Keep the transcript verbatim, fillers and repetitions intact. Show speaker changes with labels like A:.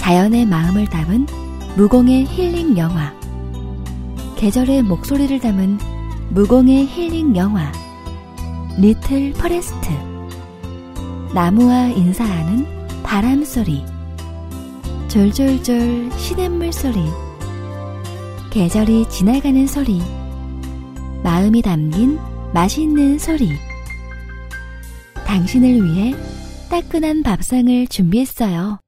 A: 자연의 마음을 담은 무공의 힐링 영화, 계절의 목소리를 담은 무공의 힐링 영화 리틀 퍼레스트, 나무와 인사하는 바람소리, 졸졸졸 시냇물 소리, 계절이 지나가는 소리, 마음이 담긴 맛있는 소리. 당신을 위해 따끈한 밥상을 준비했어요.